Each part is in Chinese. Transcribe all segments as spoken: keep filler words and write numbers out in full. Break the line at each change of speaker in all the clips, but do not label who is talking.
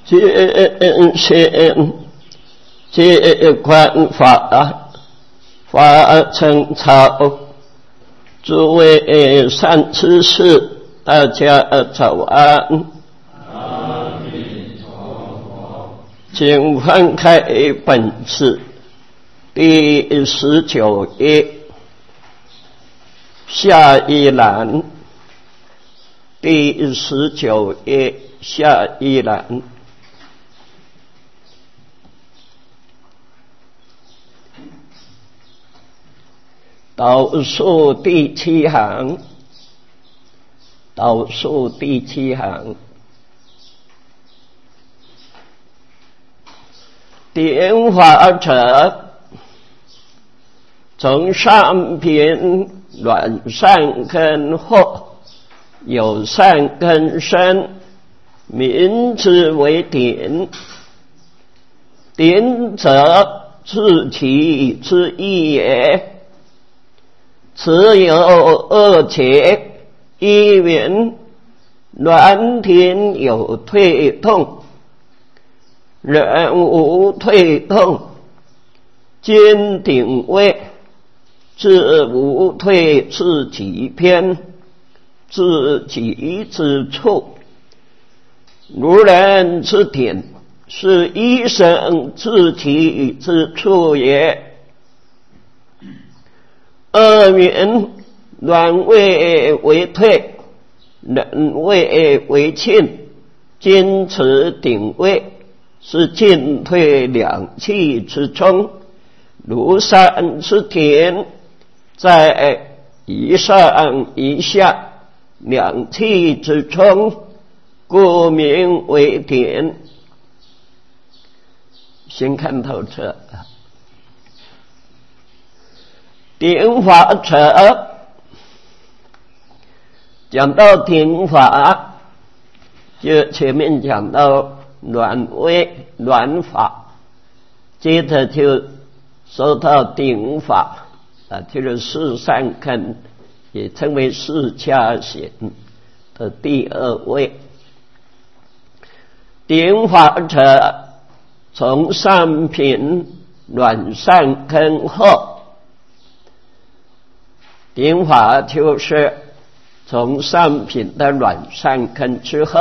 见贤皆观法，法成草。诸位善知识，大家早安。
阿弥陀佛。
请翻开本次第十九页下一栏，第十九页下一栏。倒数第七行，倒数第七行，点法者，从上品软善根后，有善根生，名之为点。点者，自其之意也。此有二且，一云软点有退痛，人无退痛，坚顶位，自无退自己偏，自己之处。如人之点，是医生自己之处也。二云软位为退，人位为进，坚持顶位，是进退两气之中。如山之田，在一上一下两气之中，故名为点。先看透彻。点法者，讲到点法，就前面讲到软位软法，接着就说到点法啊，就是四善根，也称为四掐显的第二位。点法者，从上品软善根后。点法就是从上品的软善根之后，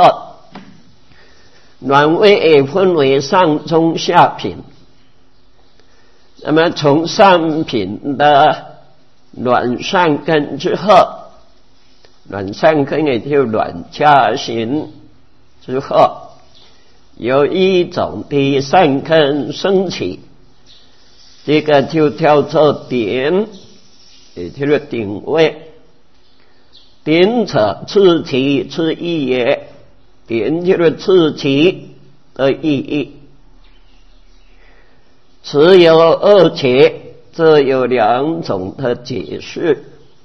软位分为上中下品。那么从上品的软善根之后，软善根也就软掐行之后，有一种的善根升起，这个就叫做点。也就是顶位。点者，自其之意也。点就是自其的意义。此有二且，这有两种的解释。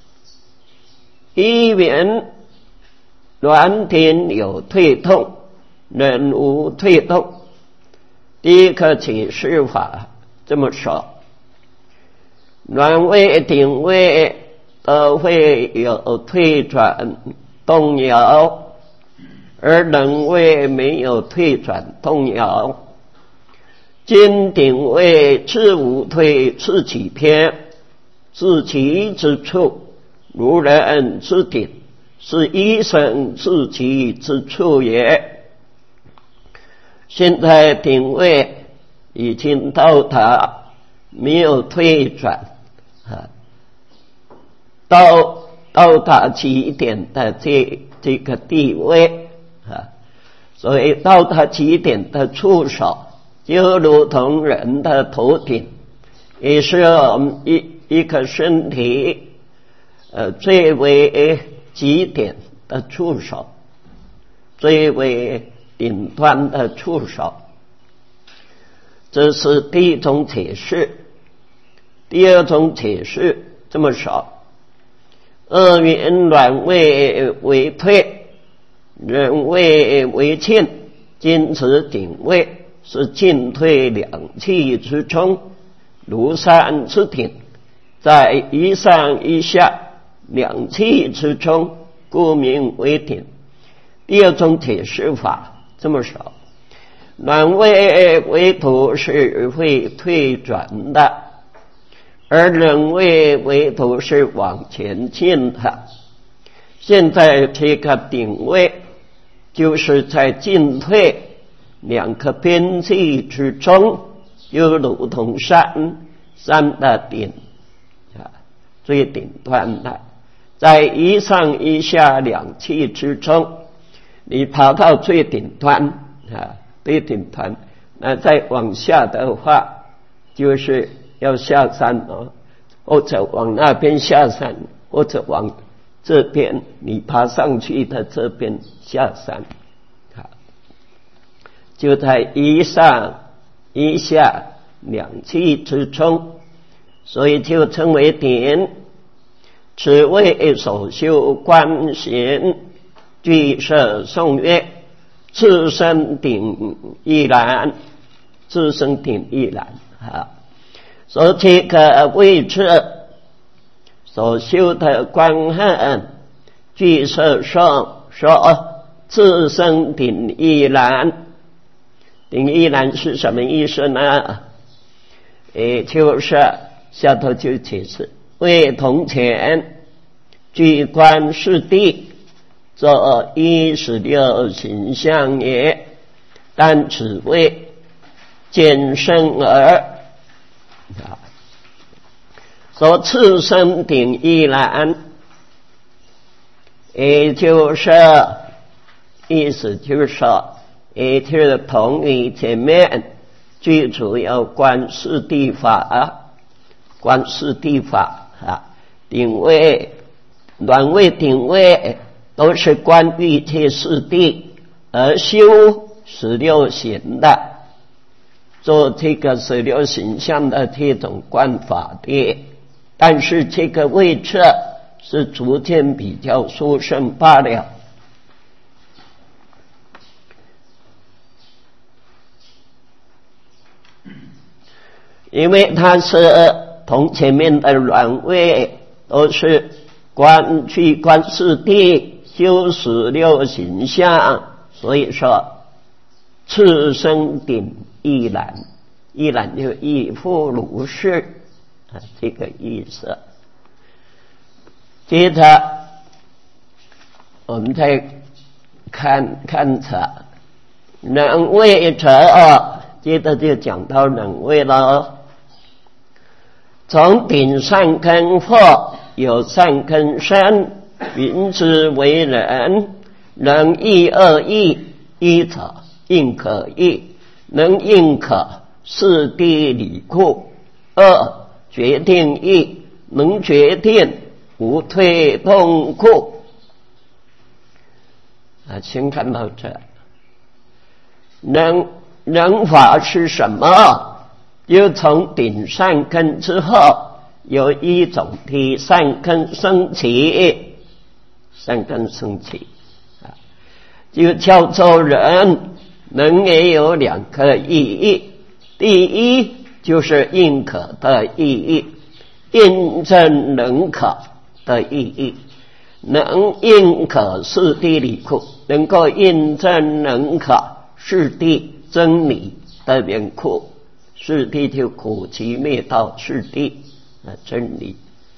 一云软点有退痛，人无退痛。第一个解释法这么说。软位顶位都会有退转动摇，而人位没有退转动摇。坚顶位自无退自己偏，自其之处，如人之顶，是医生自己之处也。现在顶位已经到达没有退转啊，到到达极点的这这个地位啊，所以到达极点的触手，就如同人的头顶，也是我们一一个身体呃最为极点的触手，最为顶端的触手。这是第一种解释。第二种解释这么说：二云软位为退，人位为进，坚持顶位，是进退两气之中。如山之顶，在一上一下两气之中，故名为顶。第二种解释法这么说： 暖位为土是会退转的，而冷位为土是往前进的。现在这个顶位就是在进退两个边际之中，就如同山山的顶啊，最顶端的，在一上一下两气之中，你爬到最顶端啊，最顶端，那再往下的话，就是要下山哦，或者往那边下山，或者往这边你爬上去的这边下山，啊，就在一上一下两气之中，所以就称为顶。此谓所修观行，具摄颂曰：自身顶亦然，自身顶亦然啊。所以这个位置所修的观恨，具摄颂说自身顶亦然。顶亦然是什么意思呢？也就是下头就解释，为铜钱具观世谛，作一十六形象也，但此谓见生而啊，说自身顶亦然，也就是意思就是说，也就是同于前面最主要观世谛法，观世谛法啊，顶位、暖位、顶位都是观欲界世谛而修十六行的，做这个十六行相的这种观法的，但是这个位置是逐渐比较殊胜罢了。因为它是同前面的暖位都是观去观世谛修十六行相，所以说次生顶亦然，亦然就亦复如是啊，这个意思。接着我们再看看它冷位者，接着就讲到冷位了。从顶善根惑，有善根生，云之为人，能一二义，一者应可义，能应可是地理故；二决定义，能决定无退动故。啊，请看到这，能能法是什么？就从顶善根之后，有一种的善根升起，善根升起啊，就叫做人。人也有两个意义，第一就是应可的意义，印证能可的意义，能应可是地理故，能够印证能可是地真理的缘故。是地就苦集灭道是地啊，真理。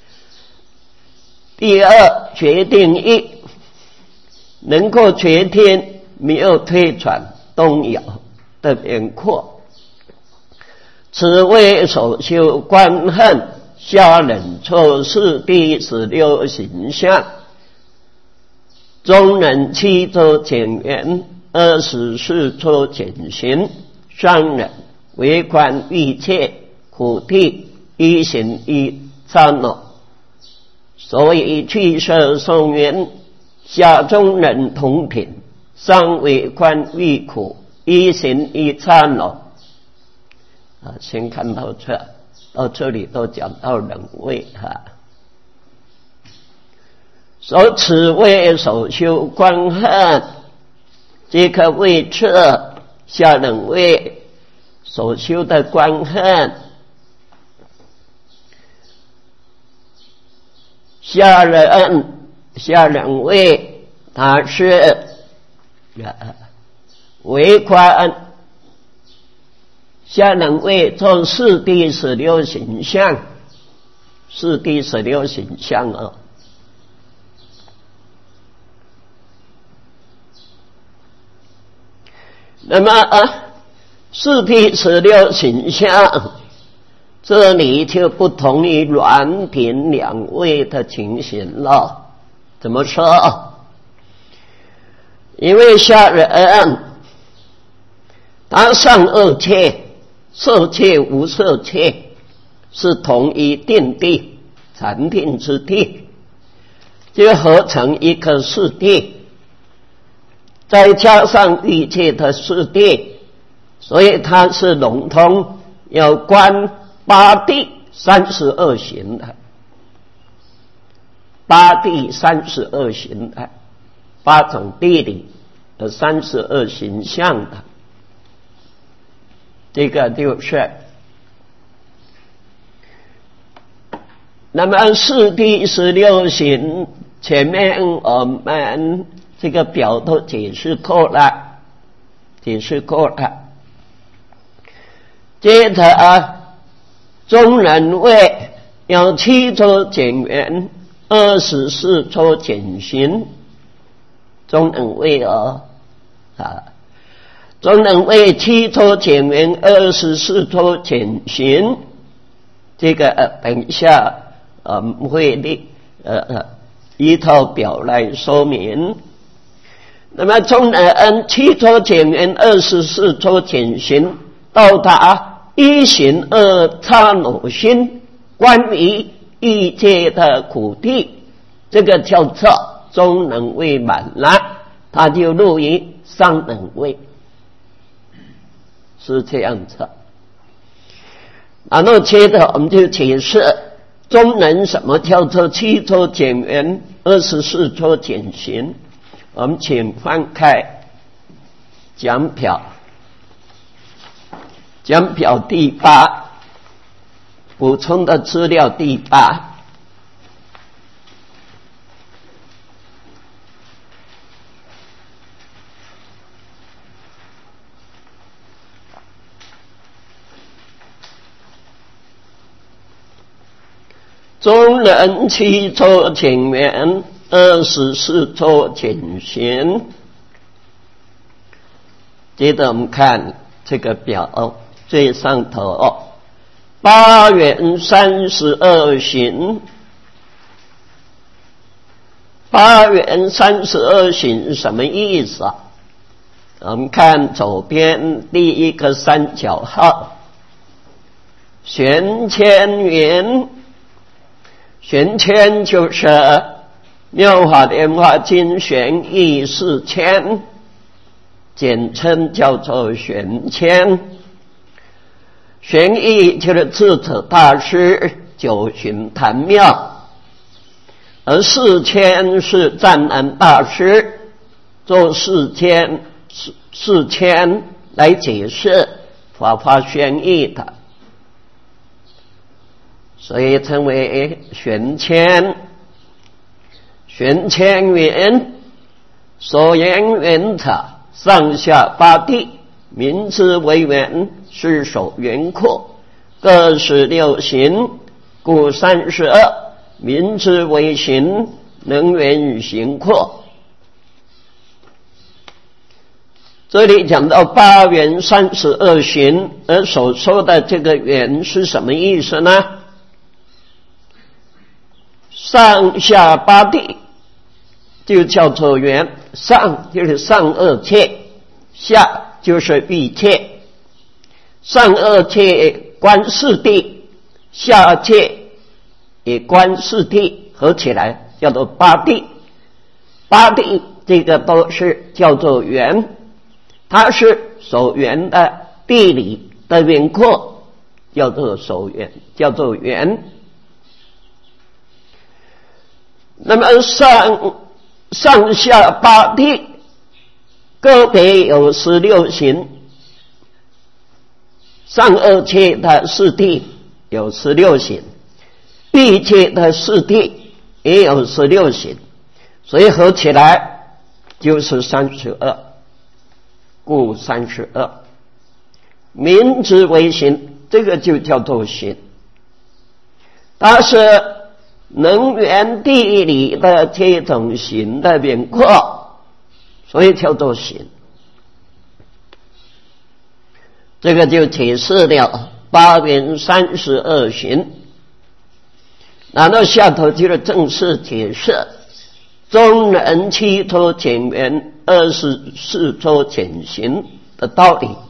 第二决定义，能够决定没有退转动摇的缘故。此谓所修观恨，下忍处是第十六行相，中忍七周减缘，二十四周减行，上忍为观欲界苦谛，一行一参了。所以具摄颂缘，下中忍同品，上为观欲苦，一行一参了。啊，先看到这，到这里都讲到人位哈。所此谓所修观恨，这个位置下人位所修的观恨，下人下人位，它是为观下能位做四谛十六行相，四谛十六行相啊。那么啊，四谛十六行相，这里就不同于鸾频两位的情形了。怎么说？因为下人他上二切，色切无色切，是同一定谛，禅定之谛，就合成一个四谛，再加上一切的四谛，所以它是笼统有关八谛三十二行的，八谛三十二行的，八种谛里的三十二行相的，这个就是那么四谛十六行，前面我们这个表都解释过了，解释过了。接着啊，中人位有七周减缘，二十四周减行，中人位哦啊，中人位七周减缘，二十四周减行，这个呃等一下呃会立呃呃一套表来说明。那么中人七周减缘，二十四周减行，到达一行二刹那心，关于欲界的苦谛，这个叫做中能位满了，它就入于上能位，是这样子。然后接着我们就解释中能什么叫做七周减缘，二十四周减行。我们请翻开讲表，讲表第八，补充的资料第八。中人七周减缘，二十四周减行。接着我们看这个表最上头，八缘三十二行，八缘三十二行什么意思啊？我们看左边第一个三角号，玄千缘，玄千就是妙法莲华经玄义四千，简称叫做玄千。玄义就是智者大师九旬坛妙，而四千是湛然大师做四千四千来解释法华玄义的，所以称为玄千。玄千缘，所言缘者上下八谛，名之为缘，是所缘阔，各十六行，故三十二，名之为行，能缘与行阔。这里讲到八缘三十二行，而所说的这个缘是什么意思呢？上下八谛就叫做缘，上就是上二切，下就是欲界。上二切观四谛，下界也观四谛，合起来叫做八谛。八谛这个都是叫做缘，它是所缘的地理的缘阔，叫做所缘，叫做缘。那么上上下八谛个别有十六行，上二切的四谛有十六行，欲界的四谛也有十六行，所以合起来就是三十二，故三十二。 名之为心，这个就叫做心。它是能源地理的这种心的缘故，所以叫做心。这个就解释了八缘三十二行。然后下头就是正式解释中人七周减缘二十四周减行的道理。